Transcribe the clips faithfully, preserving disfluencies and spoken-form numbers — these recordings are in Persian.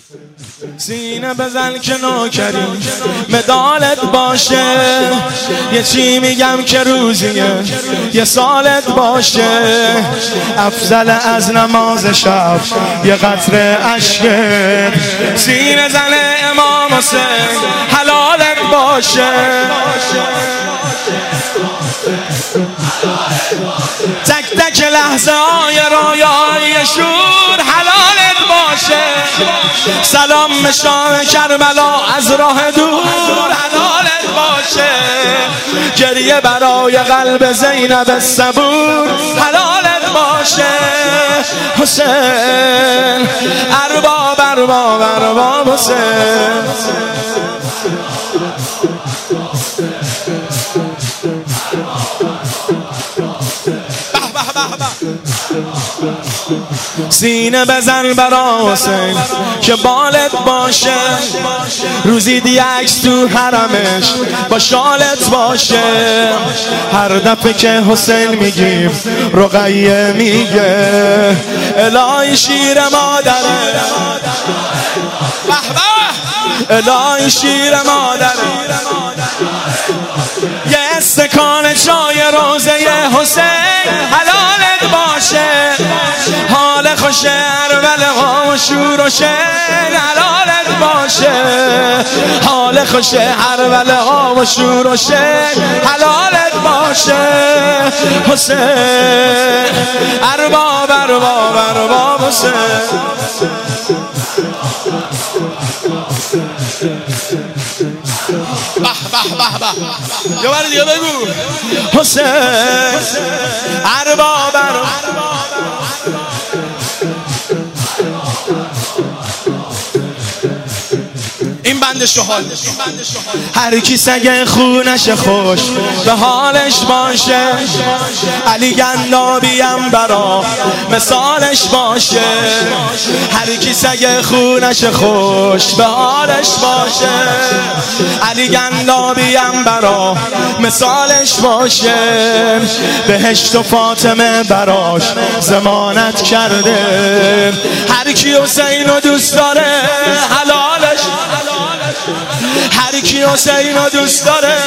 سینه بزن که نوکری مدالت باشه، یه چی میگم که روزیه یه سالت باشه، افضل از نماز شب یه قطره اشکت، سینه زن امام حسین حلالت باشه، تک تک لحظه های رویای شور حلالت باشه، سلام مشان کربلا از راه دور حلالت باشه، گریه برای قلب زینب صبور حلالت باشه، حسین ارباب ارباب ارباب حسین. سینه بزن برا حسین که بالت باشه، روزی دی عکس تو حرمش با شالت باشه، هر دفعه که حسین میگیم رقیه میگه الهی شیر مادره، الهی شیر مادره، یه استکان چای روزه حسین حلالت باشه، حال خوشه اربل ها و شور و شن حلالت باشه، حال خوشه اربل ها و شور و شن حلالت باشه، حسین ارباب ارباب ارباب حسین. یه بار دیگه بگو حسین ارباب ارباب. این بند شهال هر کی سگ خونش خوش به حالش باشه، علی گندابیم برا مثالش باشه، هر کی سگ خونش خوش به حالش باشه، علی گندابیم برا مثالش باشه، بهشت و فاطمه براش ضمانت کرده، هر کی حسین رو دوست داره حلالش، هر کی حسین رو دوست داره،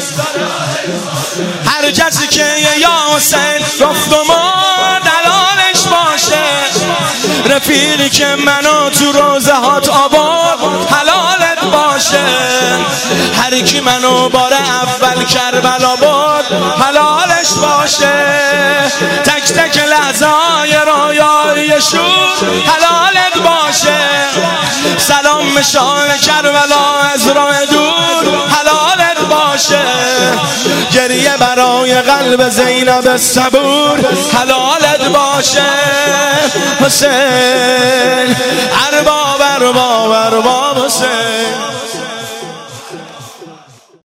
هر کسی که یا حسین گفت و ما دلالش باشه، رفیقی که منو تو روزه هات آورد حلالت باشه، هر کی منو بار اول کربلا برد حلالش باشه، تک تک لحظه های رویای شور حلالت باشه، سلام مشان کربلا از راه دور حلالت باشه، گریه برای قلب زینب صبور حلالت باشه، حسین ارباب ارباب ارباب حسین.